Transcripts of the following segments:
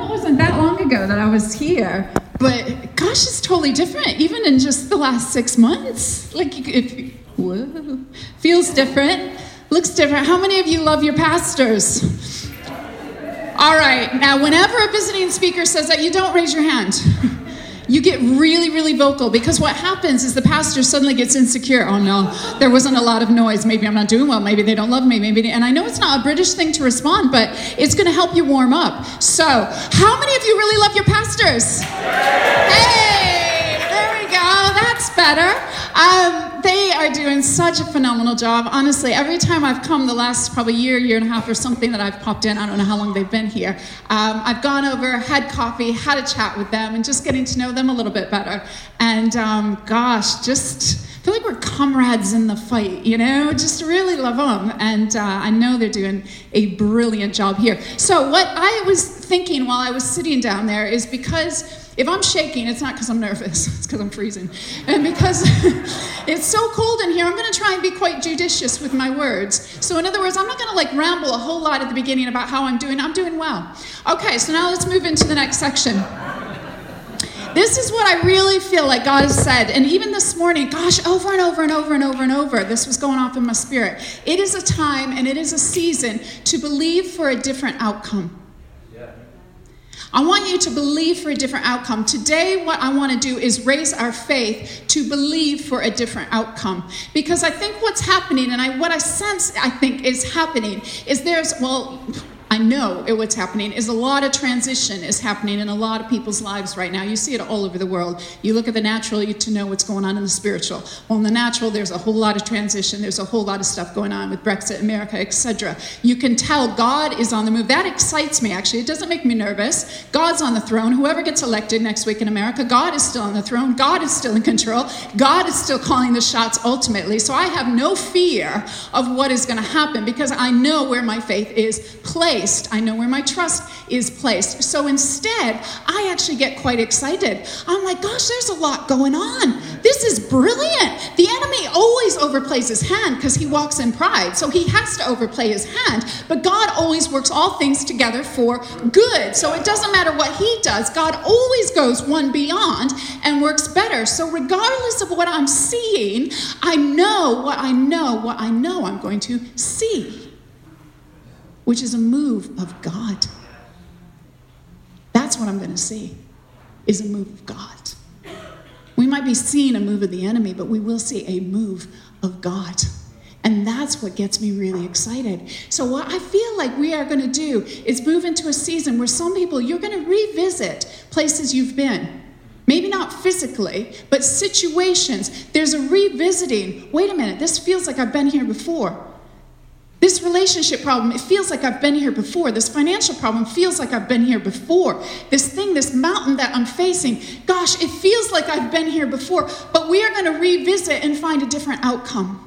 know it wasn't that long ago that I was here, but gosh, it's totally different, even in just the last 6 months. Like, whoa, feels different, looks different. How many of you love your pastors? All right, now whenever a visiting speaker says that, you don't raise your hand. You get really, really vocal, because what happens is the pastor suddenly gets insecure. Oh no, there wasn't a lot of noise. Maybe I'm not doing well. Maybe they don't love me. And I know it's not a British thing to respond, but it's going to help you warm up. So, how many of you really love your pastors? Hey, there we go. That's better. They are doing such a phenomenal job. Honestly, every time I've come the last probably year and a half or something that I've popped in, I don't know how long they've been here, I've gone over, had coffee, had a chat with them, and just getting to know them a little bit better. And gosh, just feel like we're comrades in the fight, you know? Just really love them. And I know they're doing a brilliant job here. So what I was thinking while I was sitting down there is, because if I'm shaking, it's not because I'm nervous, it's because I'm freezing. And because it's so cold in here, I'm going to try and be quite judicious with my words. So in other words, I'm not going to like ramble a whole lot at the beginning about how I'm doing. I'm doing well. Okay, so now let's move into the next section. This is what I really feel like God has said. And even this morning, gosh, over and over, this was going off in my spirit. It is a time and it is a season to believe for a different outcome. I want you to believe for a different outcome. Today, what I want to do is raise our faith to believe for a different outcome. Because I think what's happening, and what I sense I think is happening, is I know what's happening is a lot of transition is happening in a lot of people's lives right now. You see it all over the world. You look at the natural, to know what's going on in the spiritual. Well, in the natural, there's a whole lot of transition. There's a whole lot of stuff going on with Brexit, America, etc. You can tell God is on the move. That excites me, actually. It doesn't make me nervous. God's on the throne. Whoever gets elected next week in America, God is still on the throne. God is still in control. God is still calling the shots ultimately. So I have no fear of what is going to happen, because I know where my faith is placed. I know where my trust is placed. So instead, I actually get quite excited. I'm like, gosh, there's a lot going on. This is brilliant. The enemy always overplays his hand because he walks in pride. So he has to overplay his hand. But God always works all things together for good. So it doesn't matter what he does. God always goes one beyond and works better. So regardless of what I'm seeing, I know what I'm going to see, which is a move of God. That's what I'm going to see, is a move of God. We might be seeing a move of the enemy, but we will see a move of God. And that's what gets me really excited. So what I feel like we are going to do is move into a season where some people, you're going to revisit places you've been. Maybe not physically, but situations. There's a revisiting. Wait a minute, this feels like I've been here before. This relationship problem, it feels like I've been here before. This financial problem feels like I've been here before. This mountain that I'm facing, gosh, it feels like I've been here before. But we are going to revisit and find a different outcome.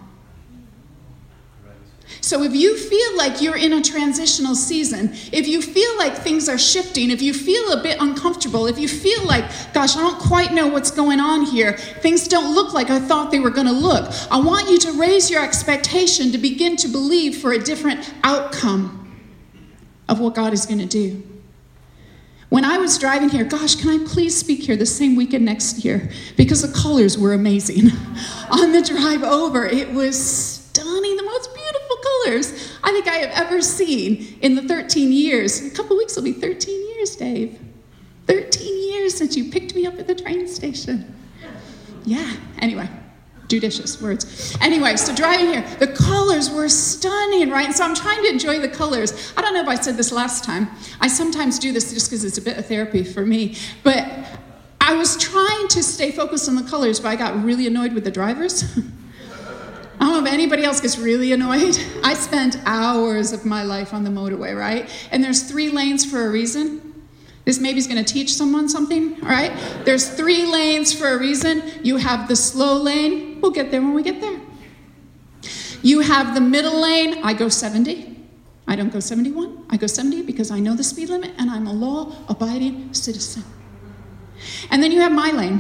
So if you feel like you're in a transitional season, if you feel like things are shifting, if you feel a bit uncomfortable, if you feel like, gosh, I don't quite know what's going on here, things don't look like I thought they were going to look, I want you to raise your expectation to begin to believe for a different outcome of what God is going to do. When I was driving here, gosh, can I please speak here the same weekend next year? Because the colors were amazing. On the drive over, it was stunning, the most beautiful colors I think I have ever seen in the 13 years. In a couple weeks will be 13 years, Dave. 13 years since you picked me up at the train station. Yeah, anyway, judicious words. Anyway, so driving here, the colors were stunning, right? And so I'm trying to enjoy the colors. I don't know if I said this last time. I sometimes do this just because it's a bit of therapy for me. But I was trying to stay focused on the colors, but I got really annoyed with the drivers. I don't know if anybody else gets really annoyed. I spent hours of my life on the motorway, right? And there's 3 lanes for a reason. This maybe is going to teach someone something, all right? There's 3 lanes for a reason. You have the slow lane. We'll get there when we get there. You have the middle lane. I go 70. I don't go 71. I go 70 because I know the speed limit and I'm a law-abiding citizen. And then you have my lane.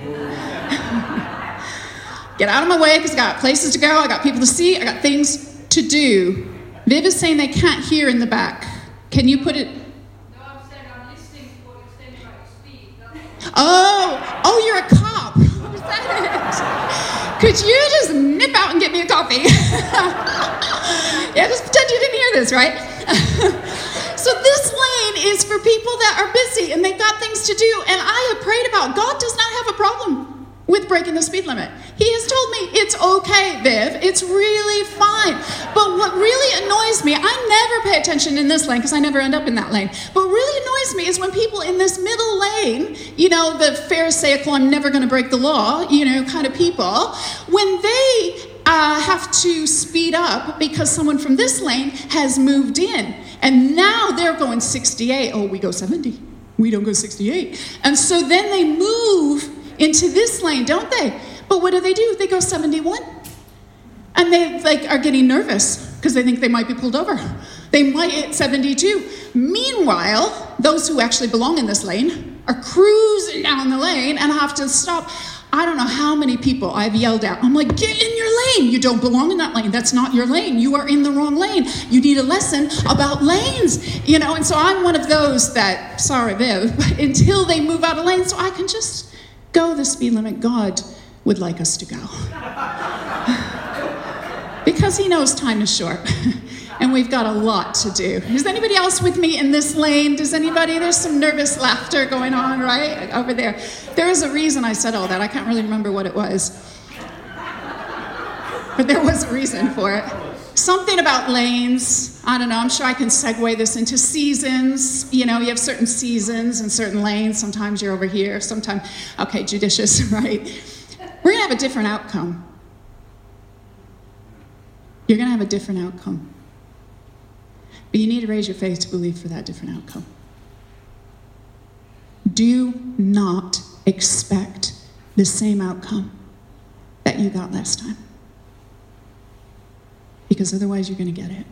Get out of my way because I got places to go, I got people to see, I got things to do. Viv is saying they can't hear in the back. Can you put it? No, I'm saying I'm listening Oh, you're a cop. Was that it? Could you just nip out and get me a coffee? Yeah, just pretend you didn't hear this, right? So this lane is for people that are busy and they've got things to do. And I have prayed about, God does not have a problem with breaking the speed limit. He has told me, it's okay, Viv. It's really fine. But what really annoys me, I never pay attention in this lane because I never end up in that lane. But what really annoys me is when people in this middle lane, the Pharisaical, I'm never going to break the law, kind of people, when they have to speed up because someone from this lane has moved in. And now they're going 68. Oh, we go 70. We don't go 68. And so then they move into this lane, don't they? But what do? They go 71. And they are getting nervous because they think they might be pulled over. They might hit 72. Meanwhile, those who actually belong in this lane are cruising down the lane and have to stop. I don't know how many people I've yelled at. I'm like, get in your lane. You don't belong in that lane. That's not your lane. You are in the wrong lane. You need a lesson about lanes, And so I'm one of those that, sorry, Viv, but until they move out of lane, so I can just go the speed limit God would like us to go. Because he knows time is short. And we've got a lot to do. Is anybody else with me in this lane? There's some nervous laughter going on right over there. There is a reason I said all that. I can't really remember what it was. But there was a reason for it. Something about lanes. I don't know. I'm sure I can segue this into seasons. You have certain seasons and certain lanes. Sometimes you're over here. Sometimes, okay, judicious, right? We're going to have a different outcome. You're going to have a different outcome. But you need to raise your faith to believe for that different outcome. Do not expect the same outcome that you got last time. Because otherwise you're going to get it.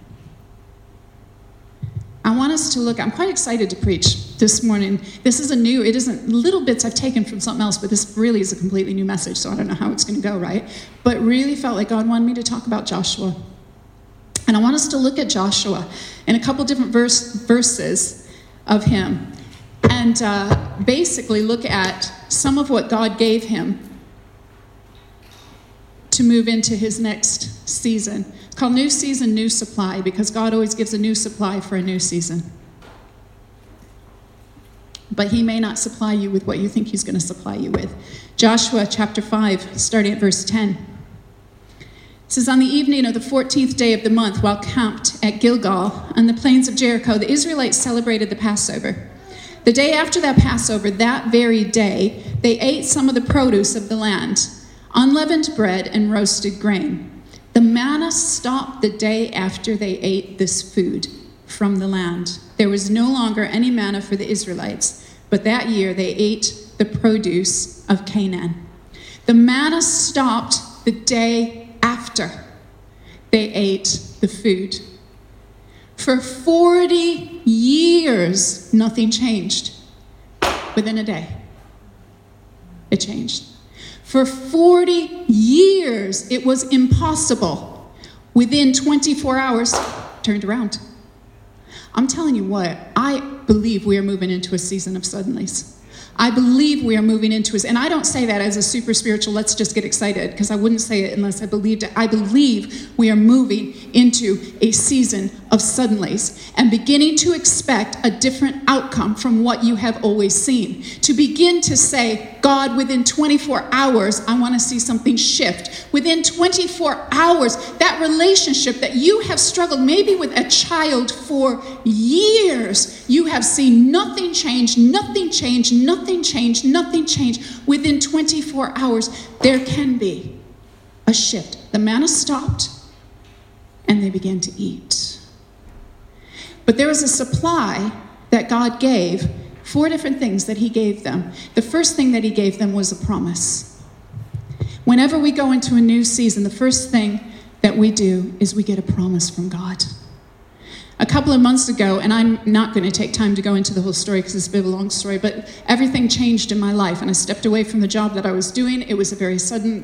I want us to look, I'm quite excited to preach this morning. It isn't little bits I've taken from something else, but this really is a completely new message, so I don't know how it's going to go, right? But really felt like God wanted me to talk about Joshua. And I want us to look at Joshua in a couple different verses of him and basically look at some of what God gave him to move into his next season. It's called New Season, New Supply, because God always gives a new supply for a new season. But he may not supply you with what you think he's going to supply you with. Joshua chapter 5, starting at verse 10. It says, on the evening of the 14th day of the month, while camped at Gilgal on the plains of Jericho, the Israelites celebrated the Passover. The day after that Passover, that very day, they ate some of the produce of the land, unleavened bread and roasted grain. The manna stopped the day after they ate this food from the land. There was no longer any manna for the Israelites, but that year they ate the produce of Canaan. The manna stopped the day after they ate the food. For 40 years, nothing changed. Within a day, it changed. For 40 years, it was impossible. Within 24 hours, turned around. I'm telling you what, I believe we are moving into a season of suddenlies. I believe we are moving into it. And I don't say that as a super spiritual, let's just get excited, because I wouldn't say it unless I believed it. I believe we are moving into a season of suddenlies and beginning to expect a different outcome from what you have always seen. To begin to say, God, within 24 hours, I want to see something shift. Within 24 hours, that relationship that you have struggled maybe with a child for years, you have seen nothing change, nothing change, nothing change, nothing change. Within 24 hours, there can be a shift. The manna stopped, and they began to eat. But there was a supply that God gave, 4 different things that he gave them. The first thing that he gave them was a promise. Whenever we go into a new season, the first thing that we do is we get a promise from God. A couple of months ago, and I'm not going to take time to go into the whole story because it's a bit of a long story, but everything changed in my life, and I stepped away from the job that I was doing. It was a very sudden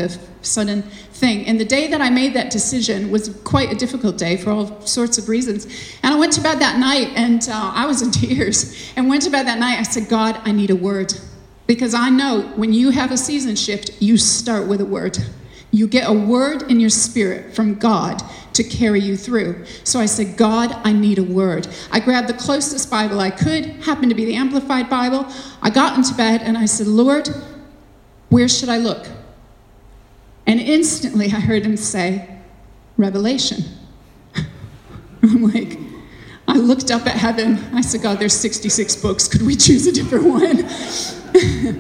thing. And the day that I made that decision was quite a difficult day for all sorts of reasons. And I went to bed that night, and I was in tears. And went to bed that night, I said, God, I need a word. Because I know when you have a season shift, you start with a word. You get a word in your spirit from God to carry you through. So I said, God, I need a word. I grabbed the closest Bible I could, happened to be the Amplified Bible. I got into bed and I said, Lord, where should I look? And instantly I heard him say, Revelation. I'm like, I looked up at heaven. I said, God, there's 66 books. Could we choose a different one?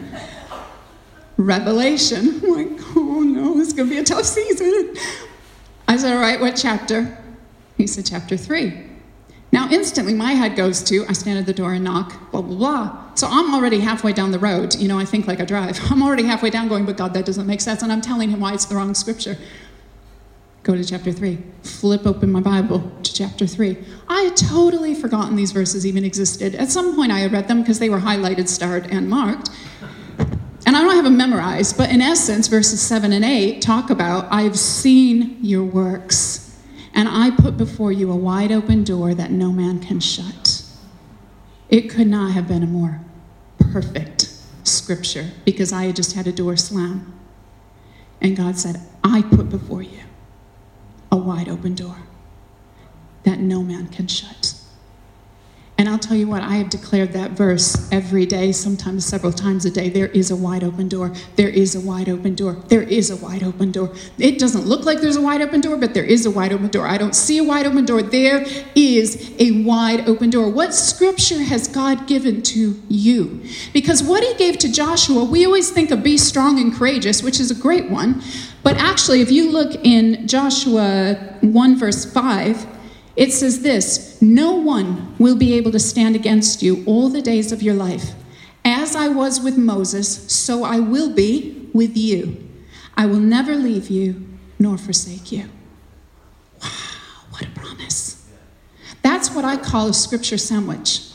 Revelation. I'm like, oh no, this is going to be a tough season. I said, all right, what chapter? He said, chapter 3. Now, instantly, my head goes to, I stand at the door and knock, blah, blah, blah. So I'm already halfway down the road. You know, I think like I drive. I'm already halfway down going, but God, that doesn't make sense. And I'm telling him why it's the wrong scripture. Go to chapter 3. Flip open my Bible to chapter 3. I had totally forgotten these verses even existed. At some point, I had read them because they were highlighted, starred, and marked. And I don't have them memorized, but in essence, verses 7 and 8 talk about, I've seen your works, and I put before you a wide open door that no man can shut. It could not have been a more perfect scripture, because I had just had a door slam. And God said, I put before you a wide open door that no man can shut. And I'll tell you what, I have declared that verse every day, sometimes several times a day. There is a wide open door. There is a wide open door. There is a wide open door. It doesn't look like there's a wide open door, but there is a wide open door. I don't see a wide open door. There is a wide open door. What scripture has God given to you? Because what he gave to Joshua, we always think of be strong and courageous, which is a great one. But actually, if you look in Joshua 1 verse 5, it says this, no one will be able to stand against you all the days of your life. As I was with Moses, so I will be with you. I will never leave you nor forsake you. Wow, what a promise. That's what I call a scripture sandwich.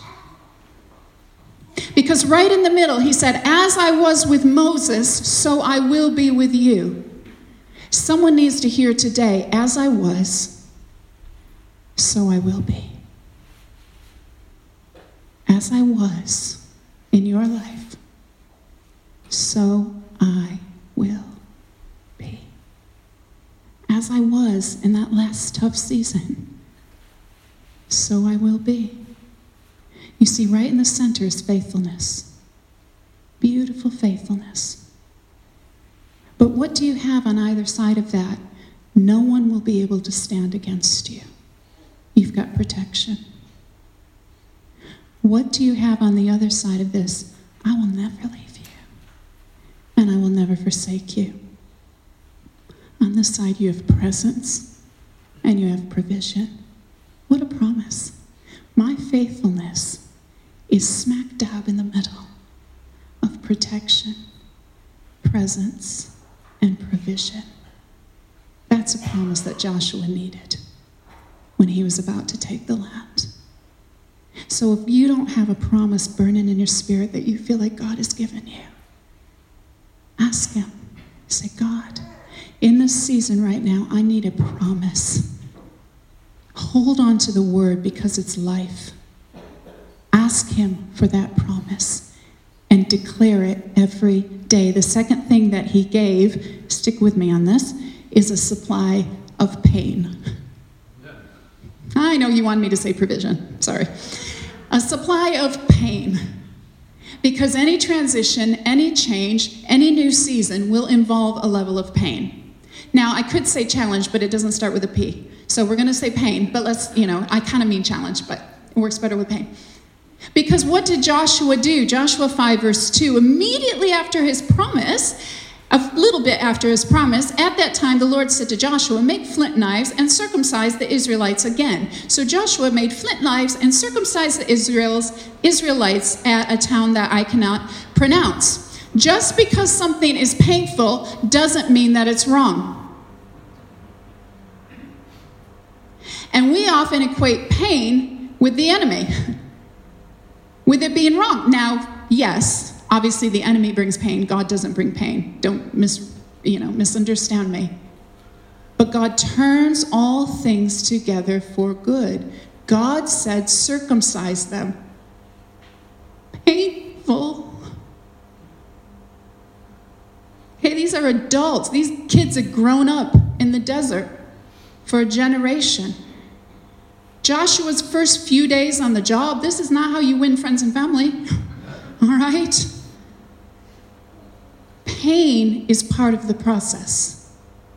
Because right in the middle, he said, as I was with Moses, so I will be with you. Someone needs to hear today, as I was, so I will be. As I was in your life, so I will be. As I was in that last tough season, so I will be. You see, right in the center is faithfulness. Beautiful faithfulness. But what do you have on either side of that? No one will be able to stand against you. You've got protection. What do you have on the other side of this? I will never leave you, and I will never forsake you. On this side, you have presence, and you have provision. What a promise. My faithfulness is smack dab in the middle of protection, presence, and provision. That's a promise that Joshua needed when he was about to take the land. So if you don't have a promise burning in your spirit that you feel like God has given you, ask him. Say, God, in this season right now, I need a promise. Hold on to the word because it's life. Ask him for that promise and declare it every day. The second thing that he gave, stick with me on this, is a supply of pain. I know you wanted me to say provision. Sorry. A supply of pain. Because any transition, any change, any new season will involve a level of pain. Now, I could say challenge, but it doesn't start with a P. So we're going to say pain, but let's, I kind of mean challenge, but it works better with pain. Because what did Joshua do? Joshua 5 verse 2, immediately after his promise, a little bit after his promise, at that time the Lord said to Joshua, make flint knives and circumcise the Israelites again. So Joshua made flint knives and circumcised the Israelites at a town that I cannot pronounce. Just because something is painful doesn't mean that it's wrong. And we often equate pain with the enemy, with it being wrong. Now, yes, obviously, the enemy brings pain. God doesn't bring pain. Don't misunderstand me. But God turns all things together for good. God said, circumcise them. Painful. are adults. These kids had grown up in the desert for a generation. Joshua's first few days on the job, this is not how you win friends and family. All right? Pain is part of the process.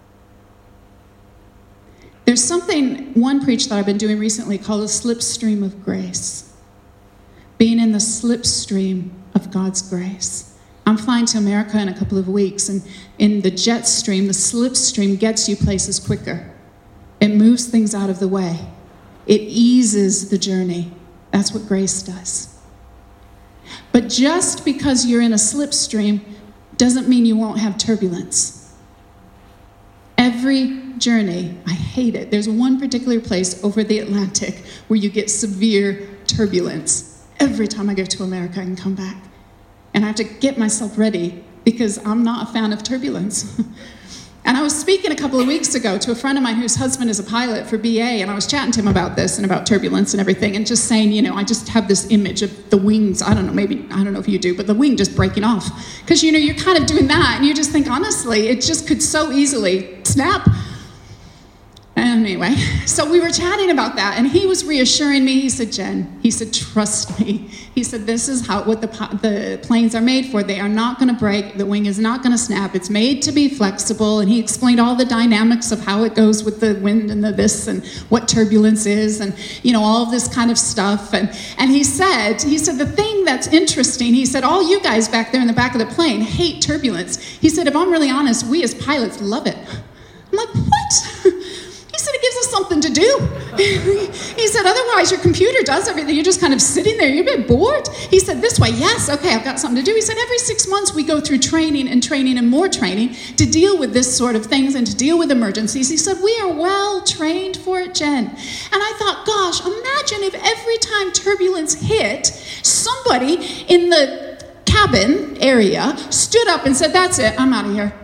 There's something one preach that I've been doing recently called a slipstream of grace. Being in the slipstream of God's grace. I'm flying to America in a couple of weeks, and in the jet stream, the slipstream gets you places quicker. It moves things out of the way. It eases the journey. That's what grace does. But just because you're in a slipstream doesn't mean you won't have turbulence. Every journey, I hate it. There's one particular place over the Atlantic where you get severe turbulence. Every time I go to America, I can come back. And I have to get myself ready because I'm not a fan of turbulence. And I was speaking a couple of weeks ago to a friend of mine whose husband is a pilot for BA, and I was chatting to him about this and about turbulence and everything, and just saying, I just have this image of the wings, I don't know if you do, but the wing just breaking off. Because, you're kind of doing that, and you just think, honestly, it just could so easily snap. Anyway, so we were chatting about that, and he was reassuring me. He said, Jen, trust me. He said, this is what the planes are made for. They are not going to break. The wing is not going to snap. It's made to be flexible. And he explained all the dynamics of how it goes with the wind and the this and what turbulence is and, all of this kind of stuff. And he said, the thing that's interesting, he said, all you guys back there in the back of the plane hate turbulence. He said, if I'm really honest, we as pilots love it. I'm like, what? He said, it gives us something to do. He said, otherwise your computer does everything. You're just kind of sitting there. You're a bit bored. He said, this way, yes, okay, I've got something to do. He said, every 6 months we go through training and more training to deal with this sort of things and to deal with emergencies. He said, we are well trained for it, Jen. And I thought, gosh, imagine if every time turbulence hit, somebody in the cabin area stood up and said, that's it, I'm out of here.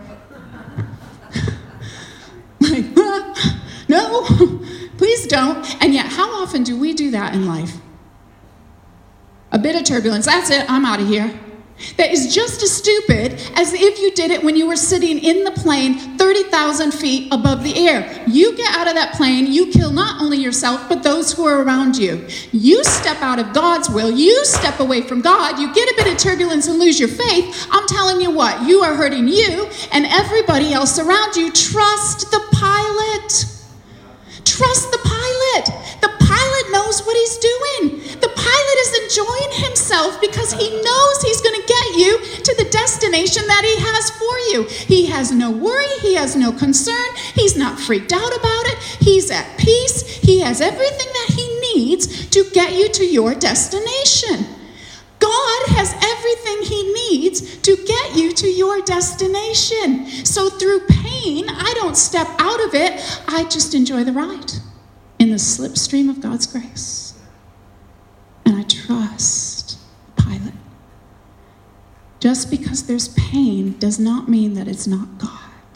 Like, no, please don't. And yet, how often do we do that in life? A bit of turbulence, that's it, I'm out of here. That is just as stupid as if you did it when you were sitting in the plane 30,000 feet above the air. You get out of that plane, you kill not only yourself, but those who are around you. You step out of God's will, you step away from God, you get a bit of turbulence and lose your faith. I'm telling you what, you are hurting you and everybody else around you. Trust the pilot. Trust the pilot. The pilot knows what he's doing. The pilot is enjoying himself because he knows he's going to get you to the destination that he has for you. He has no worry. He has no concern. He's not freaked out about it. He's at peace. He has everything that he needs to get you to your destination. God has everything he needs to get you to your destination. So through pain, I don't step out of it. I just enjoy the ride in the slipstream of God's grace. And I trust the pilot. Just because there's pain does not mean that it's not God.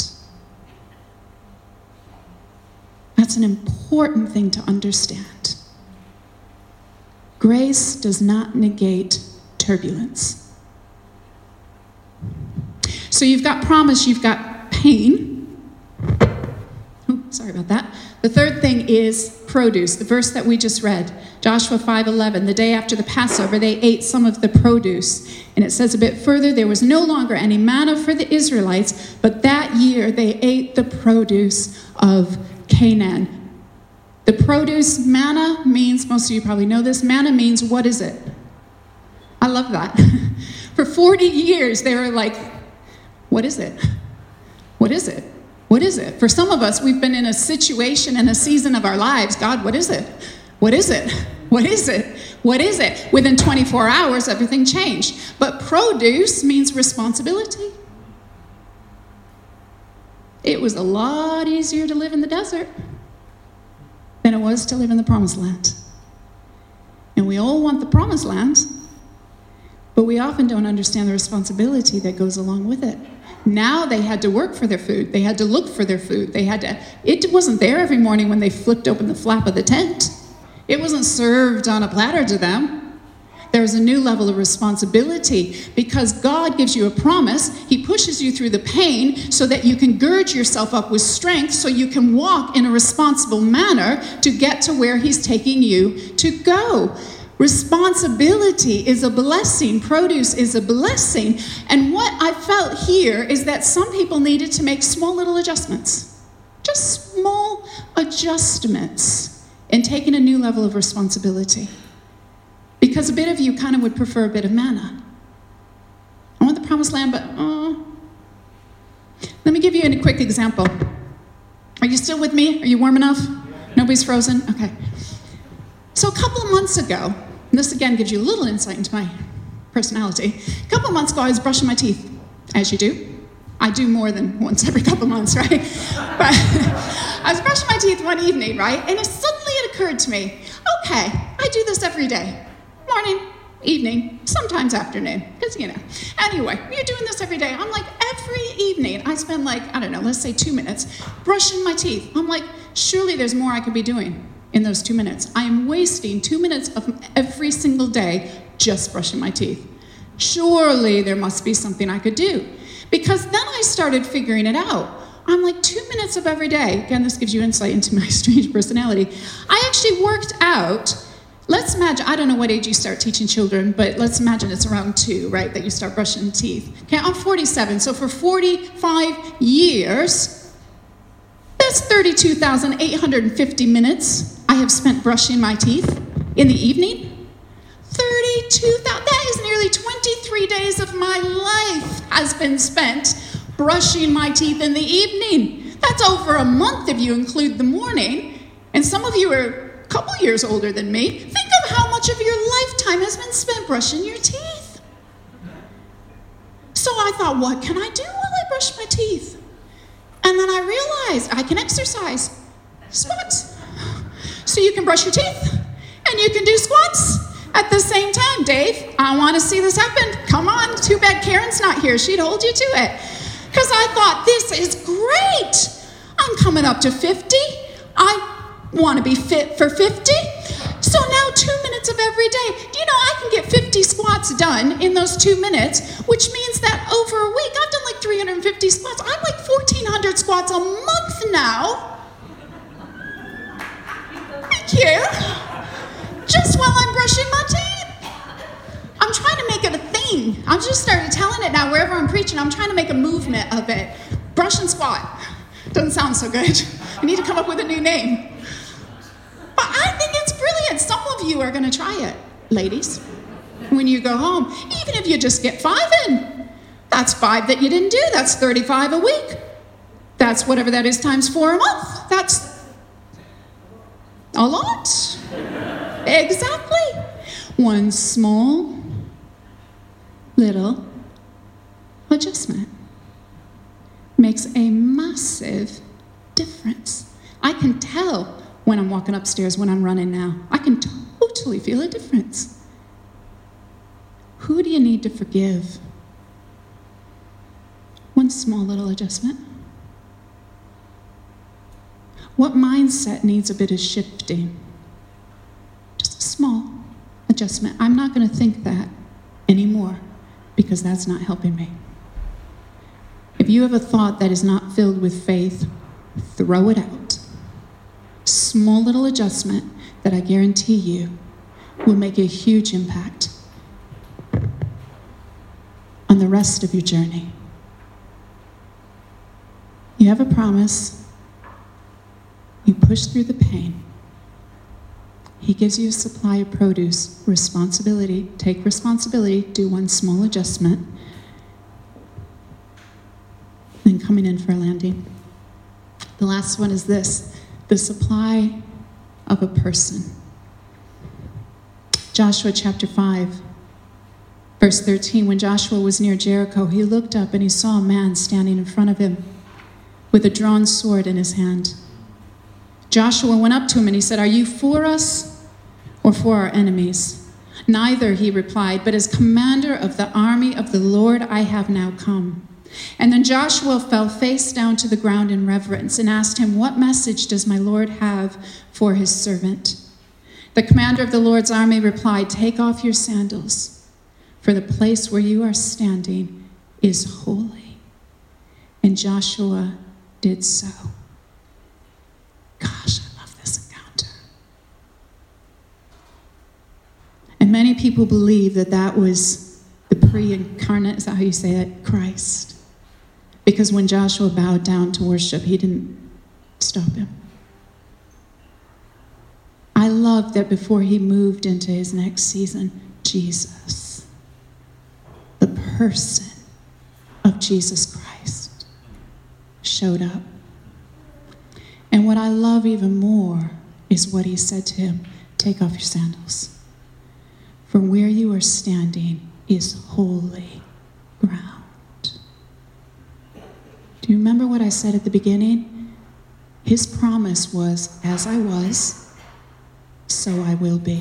That's an important thing to understand. Grace does not negate turbulence. So you've got promise, you've got pain. Oh, sorry about that. The third thing is produce, the verse that we just read, Joshua 5:11. The day after the Passover, they ate some of the produce. And it says a bit further, there was no longer any manna for the Israelites, but that year they ate the produce of Canaan. The produce, manna means, most of you probably know this, manna means, what is it? I love that. For 40 years, they were like, what is it? What is it? What is it? For some of us, we've been in a situation, in a season of our lives. God, what is it? What is it? What is it? What is it? Within 24 hours, everything changed. But produce means responsibility. It was a lot easier to live in the desert than it was to live in the promised land. And we all want the promised land, but we often don't understand the responsibility that goes along with it. Now they had to work for their food. They had to look for their food. It wasn't there every morning when they flipped open the flap of the tent. It wasn't served on a platter to them. there's a new level of responsibility because God gives you a promise. He pushes you through the pain so that you can gird yourself up with strength so you can walk in a responsible manner to get to where he's taking you to go. Responsibility is a blessing. Produce is a blessing. And what I felt here is that some people needed to make small little adjustments. Just small adjustments in taking a new level of responsibility. Because a bit of you kind of would prefer a bit of manna. I want the promised land, but let me give you a quick example. Are you still with me? Are you warm enough? Nobody's frozen? Okay. So a couple of months ago, and this again gives you a little insight into my personality. A couple of months ago, I was brushing my teeth, as you do. I do more than once every couple of months, right? But I was brushing my teeth one evening, right? And suddenly it occurred to me, okay, I do this every day. Morning, evening, sometimes afternoon, because, Anyway, you're doing this every day. I'm like, every evening, I spend let's say 2 minutes brushing my teeth. I'm like, surely there's more I could be doing in those 2 minutes. I am wasting 2 minutes of every single day just brushing my teeth. Surely there must be something I could do. Because then I started figuring it out. I'm like, 2 minutes of every day. Again, this gives you insight into my strange personality. I actually worked out. Let's imagine, I don't know what age you start teaching children, but let's imagine it's around 2, right, that you start brushing teeth. Okay, I'm 47, so for 45 years, that's 32,850 minutes I have spent brushing my teeth in the evening. 32,000, that is nearly 23 days of my life has been spent brushing my teeth in the evening. That's over a month if you include the morning, and some of you are couple years older than me. Think of how much of your lifetime has been spent brushing your teeth. So I thought, what can I do while I brush my teeth? And then I realized I can exercise. Squats. So you can brush your teeth and you can do squats at the same time. Dave, I want to see this happen. Come on. Too bad Karen's not here. She'd hold you to it. Because I thought, this is great. I'm coming up to 50. I want to be fit for 50. So now 2 minutes of every day. Do you know I can get 50 squats done in those 2 minutes, which means that over a week, I've done like 350 squats. I'm like 1,400 squats a month now. Thank you. Just while I'm brushing my teeth. I'm trying to make it a thing. I've just started telling it now. Wherever I'm preaching, I'm trying to make a movement of it. Brush and squat. Doesn't sound so good. I need to come up with a new name. But I think it's brilliant. Some of you are going to try it, ladies. When you go home, even if you just get 5 in, that's 5 that you didn't do. That's 35 a week. That's whatever that is times 4 a month. That's a lot. Exactly. One small little adjustment makes a massive difference. I can tell when I'm walking upstairs, when I'm running now. I can totally feel a difference. Who do you need to forgive? One small little adjustment. What mindset needs a bit of shifting? Just a small adjustment. I'm not going to think that anymore because that's not helping me. If you have a thought that is not filled with faith, throw it out. Small little adjustment that I guarantee you will make a huge impact on the rest of your journey. You have a promise. You push through the pain. He gives you a supply of produce. Responsibility. Take responsibility. Do one small adjustment. Then coming in for a landing. The last one is this. The supply of a person. Joshua chapter 5, verse 13. When Joshua was near Jericho, he looked up and he saw a man standing in front of him with a drawn sword in his hand. Joshua went up to him and he said, "Are you for us or for our enemies?" "Neither," he replied, "but as commander of the army of the Lord I have now come." And then Joshua fell face down to the ground in reverence and asked him, "What message does my Lord have for his servant?" The commander of the Lord's army replied, "Take off your sandals, for the place where you are standing is holy." And Joshua did so. Gosh, I love this encounter. And many people believe that that was the pre-incarnate, is that how you say it? Christ. Because when Joshua bowed down to worship, he didn't stop him. I love that before he moved into his next season, Jesus, the person of Jesus Christ, showed up. And what I love even more is what he said to him, "Take off your sandals. For where you are standing is holy ground." Do you remember what I said at the beginning? His promise was, "As I was, so I will be."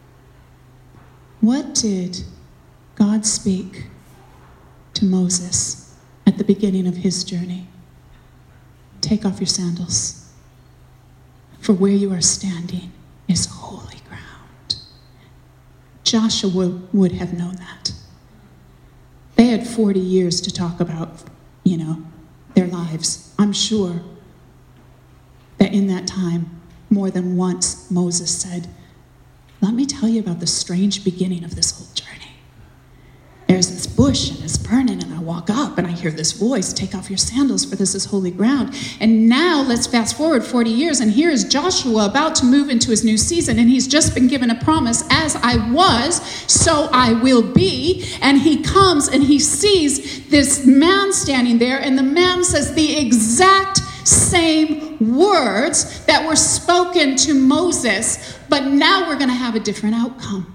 What did God speak to Moses at the beginning of his journey? Take off your sandals, for where you are standing is holy ground. Joshua would have known that. They had 40 years to talk about, their lives. I'm sure that in that time, more than once, Moses said, "Let me tell you about the strange beginning of this whole journey. There's this bush and it's burning, and I walk up and I hear this voice, 'Take off your sandals, for this is holy ground.'" And now let's fast forward 40 years, and here is Joshua about to move into his new season, and he's just been given a promise, "As I was, so I will be." And he comes and he sees this man standing there, and the man says the exact same words that were spoken to Moses, but now we're going to have a different outcome.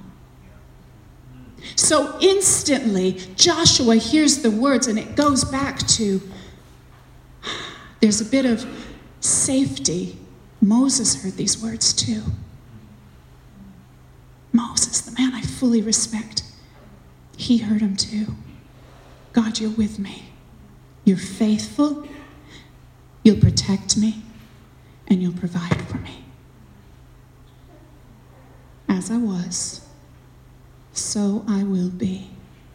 So instantly, Joshua hears the words, and it goes back to, there's a bit of safety. Moses heard these words too. Moses, the man I fully respect, he heard them too. "God, you're with me. You're faithful. You'll protect me, and you'll provide for me. As I was, so I will be."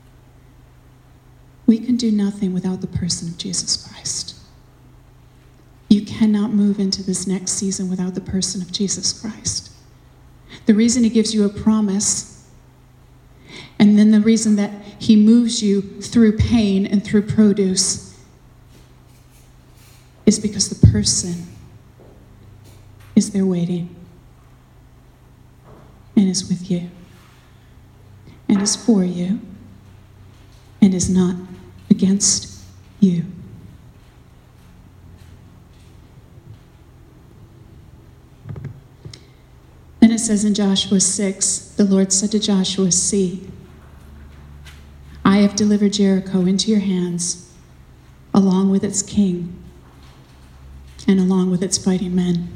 We can do nothing without the person of Jesus Christ. You cannot move into this next season without the person of Jesus Christ. The reason he gives you a promise, and then the reason that he moves you through pain and through produce, is because the person is there waiting and is with you and is for you and is not against you. Then it says in Joshua 6, the Lord said to Joshua, "See, I have delivered Jericho into your hands, along with its king and along with its fighting men."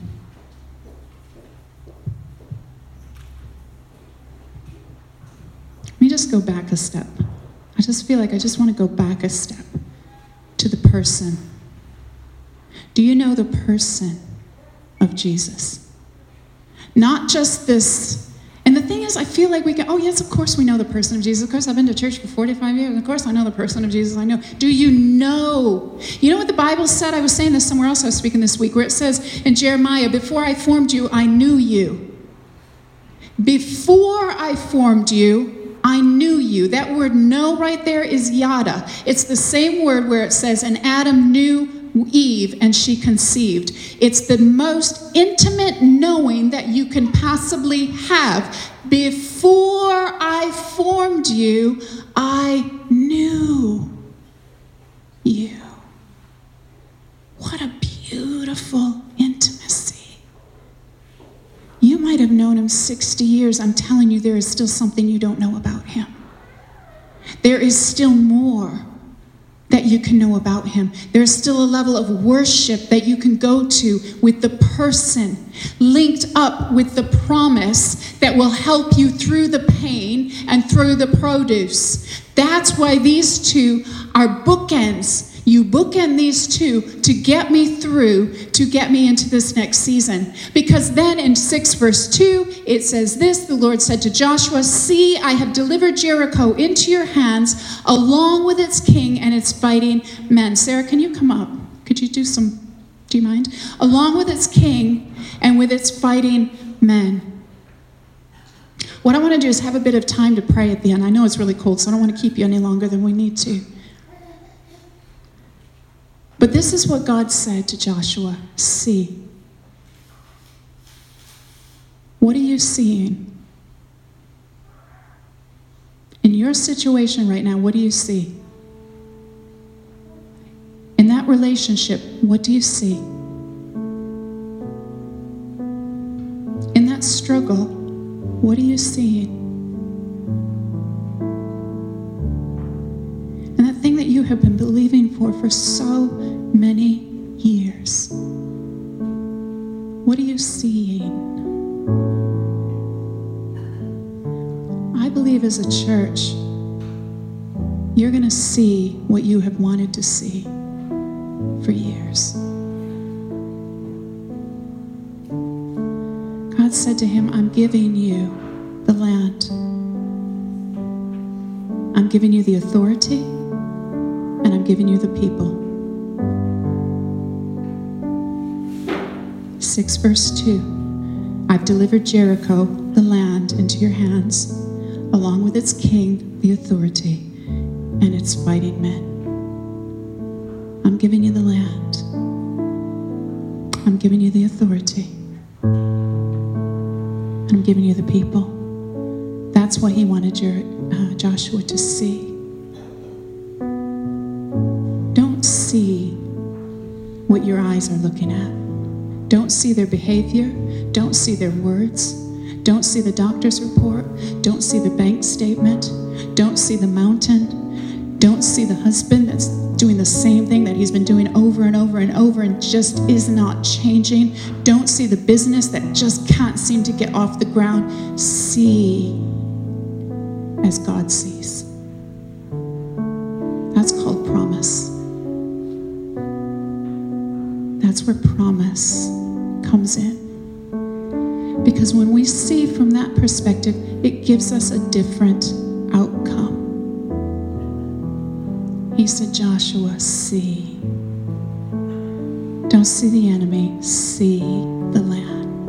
Let me just go back a step. I just feel like I just want to go back a step to the person. Do you know the person of Jesus? Not just this. And the thing is, I feel like we can, oh yes, of course we know the person of Jesus. Of course, I've been to church for 45 years. Of course, I know the person of Jesus. I know. Do you know? You know what the Bible said? I was saying this somewhere else I was speaking this week, where it says in Jeremiah, "Before I formed you, I knew you." Before I formed you, I knew you. That word "know" right there is yada. It's the same word where it says, "And Adam knew Eve, and she conceived." It's the most intimate knowing that you can possibly have. Before I formed you, I knew you. What a beautiful intimacy. You might have known him 60 years. I'm telling you, there is still something you don't know about him. There is still more that you can know about him. There's still a level of worship that you can go to with the person, linked up with the promise that will help you through the pain and through the produce. That's why these two are bookends. You bookend these two to get me through, to get me into this next season. Because then in 6 verse 2, it says this, the Lord said to Joshua, see, I have delivered Jericho into your hands, along with its king and its fighting men. Sarah, can you come up? Could you do you mind? Along with its king and with its fighting men. What I want to do is have a bit of time to pray at the end. I know it's really cold, so I don't want to keep you any longer than we need to. But this is what God said to Joshua. See. What are you seeing? In your situation right now, what do you see? In that relationship, what do you see? In that struggle, what are you seeing? And that thing that you have been believing for so many years, what are you seeing? I believe as a church, you're going to see what you have wanted to see for years. God said to him, I'm giving you the land. I'm giving you the authority, and I'm giving you the people. 6 verse 2, I've delivered Jericho, the land, into your hands, along with its king, the authority, and its fighting men. I'm giving you the land. I'm giving you the authority. And I'm giving you the people. That's what he wanted Joshua to see. Don't see what your eyes are looking at. Don't see their behavior. Don't see their words. Don't see the doctor's report. Don't see the bank statement. Don't see the mountain. Don't see the husband that's doing the same thing that he's been doing over and over and over and just is not changing. Don't see the business that just can't seem to get off the ground. See as God sees. That's called promise. That's where promise comes in. Because when we see from that perspective, it gives us a different outcome. He said, Joshua, see. Don't see the enemy, see the land.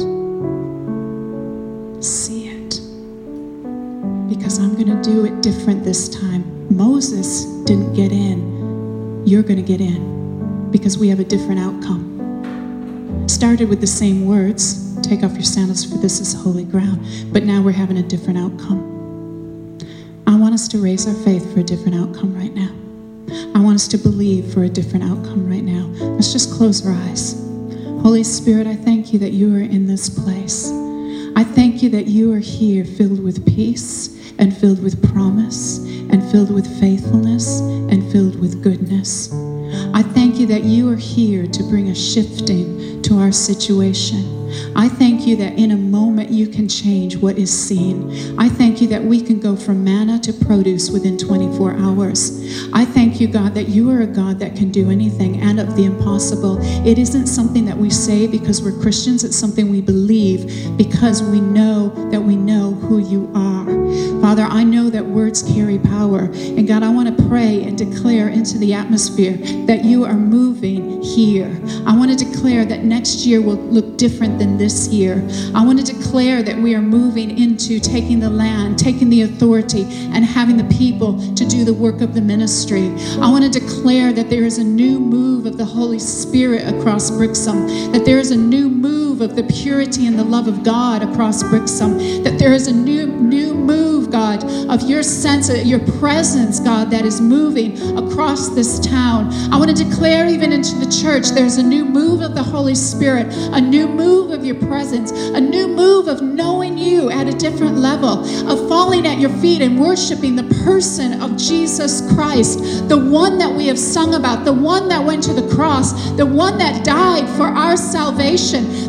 See it. Because I'm going to do it different this time. Moses didn't get in. You're going to get in. Because we have a different outcome. Started with the same words, take off your sandals for this is holy ground. But now we're having a different outcome. I want us to raise our faith for a different outcome right now. I want us to believe for a different outcome right now. Let's just close our eyes. Holy Spirit, I thank you that you are in this place. I thank you that you are here filled with peace and filled with promise and filled with faithfulness and filled with goodness. I thank you that you are here to bring a shifting to our situation. I thank you that in a moment you can change what is seen. I thank you that we can go from manna to produce within 24 hours. I thank you, God, that you are a God that can do anything and of the impossible. It isn't something that we say because we're Christians. It's something we believe because we know that we know who you are. Father, I know that words carry power. And God, I want to pray and declare into the atmosphere that you are moving here. I want to declare that next year will look different than this year. I want to declare that we are moving into taking the land, taking the authority, and having the people to do the work of the ministry. I want to declare that there is a new move of the Holy Spirit across Brixham, that there is a new move of the purity and the love of God across Brixham, that there is a new move, God, of your sense, your presence, God, that is moving across this town. I want to declare even into the church, there's a new move of the Holy Spirit, a new move of your presence, a new move of knowing you at a different level, of falling at your feet and worshiping the person of Jesus Christ, the one that we have sung about, the one that went to the cross, the one that died for our salvation,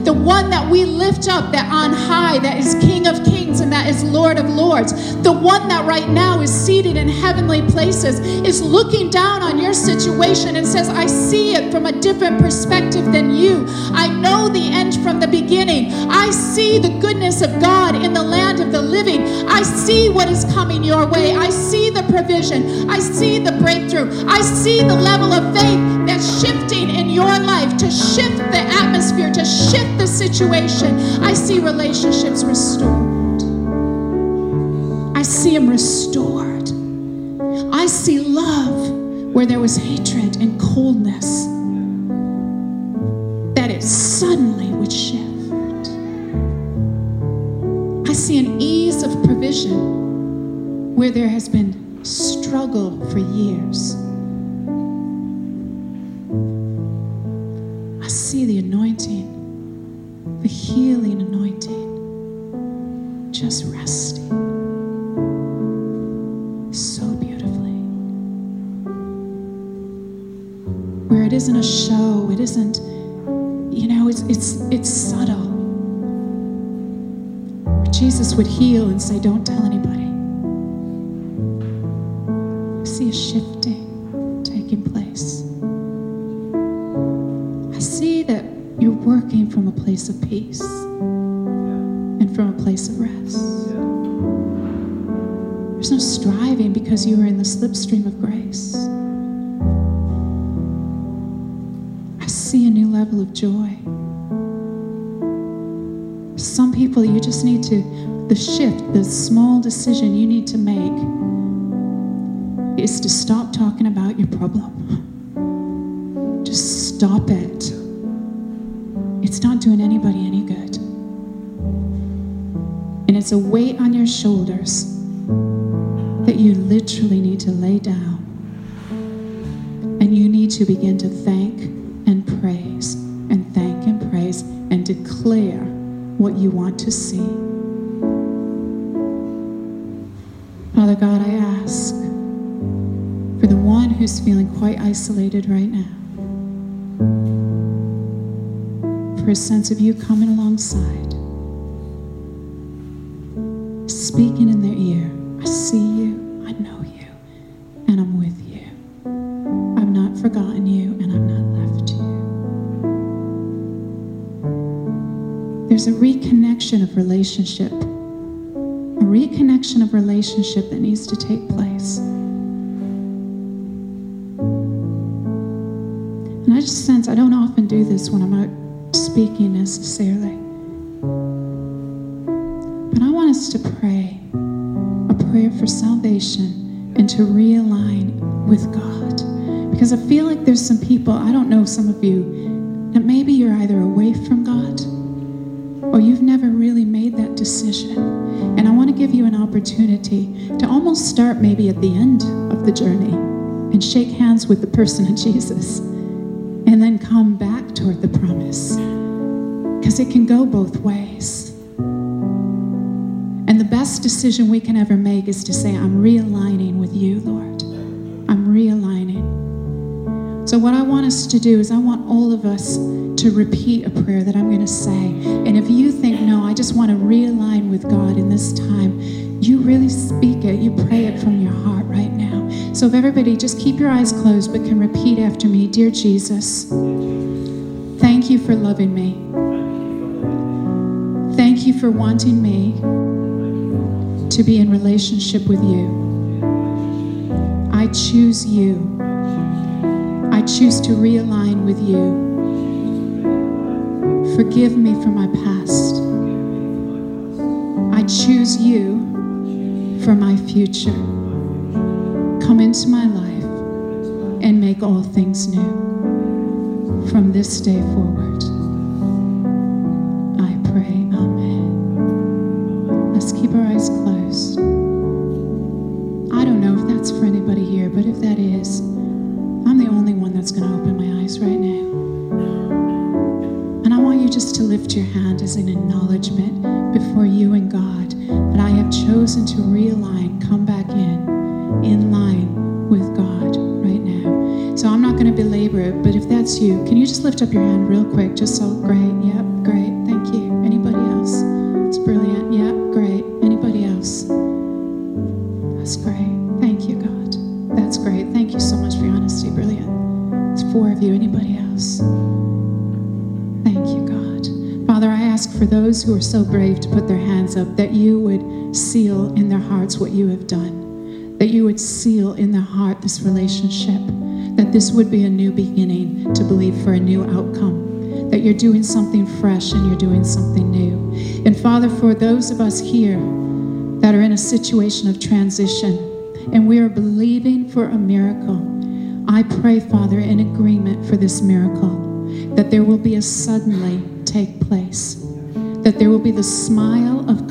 the one that we lift up, that on high, that is King of Kings and that is Lord of Lords, the one that right now is seated in heavenly places, is looking down on your situation and says, I see it from a different perspective than you. I know the end from the beginning. I see the goodness of God in the land of the living. I see what is coming your way. I see the provision. I see the breakthrough. I see the level of faith that's shifting in your life to shift the atmosphere, to shift the situation. I see relationships restored. I see them restored. I see love where there was hatred and coldness, that it suddenly would shift. I see an ease of provision where there has been struggle for years. I see the anointing, the healing anointing, just resting so beautifully. Where it isn't a show, it isn't, it's subtle. Jesus would heal and say, don't tell anybody. I see a shifting taking place. I see that you're working from a place of peace and from a place of rest. There's no striving because you are in the slipstream of grace. I see a new level of joy. Some people, you just need the shift, the small decision you need to make is to stop talking about your problem. Just stop it. It's not doing anybody any good. And it's a weight on your shoulders that you literally need to lay down. And you need to begin to thank and praise and thank and praise and declare what you want to see. Father God, I ask for the one who's feeling quite isolated right now, for a sense of you coming alongside, speaking in their ear. I see you, I know you, and I'm with you. I've not forgotten you, and I've not left you. There's a reconnection of relationship that needs to take place. And I just sense, I don't often do this when I'm out speaking necessarily, but I want us to pray a prayer for salvation and to realign with God. Because I feel like there's some people, I don't know, some of you, that maybe you're either away from God or you've never really made that decision. And I want to give you an opportunity to almost start maybe at the end of the journey and shake hands with the person of Jesus and then come back toward the promise. Because it can go both ways. And the best decision we can ever make is to say, I'm realigning with you, Lord. I'm realigning. So what I want us to do is I want all of us to repeat a prayer that I'm going to say. And if you think, no, I just want to realign with God in this time, you really speak it. You pray it from your heart right now. So if everybody just keep your eyes closed but can repeat after me. Dear Jesus, thank you for loving me. Thank you for wanting me to be in relationship with you. I choose you. I choose to realign with you. Forgive me for my past. I choose you for my future. Come into my life and make all things new. From this day forward, I pray, amen. Let's keep our eyes closed. I don't know if that's for anybody here, but if that is, I'm the only one that's going to open my eyes right now. And I want you just to lift your hand as an acknowledgement before you and God that I have chosen to realign, come back in line with God right now. So I'm not going to belabor it, but if that's you, can you just lift up your hand real quick? Just so, great, yep, great. That's great. Thank you so much for your honesty. Brilliant. It's 4 of you. Anybody else? Thank you, God. Father, I ask for those who are so brave to put their hands up, that you would seal in their hearts what you have done, that you would seal in their heart this relationship, that this would be a new beginning to believe for a new outcome, that you're doing something fresh and you're doing something new. And Father, for those of us here that are in a situation of transition and we are believing for a miracle, I pray, Father, in agreement for this miracle, that there will be a suddenly take place, that there will be the smile of God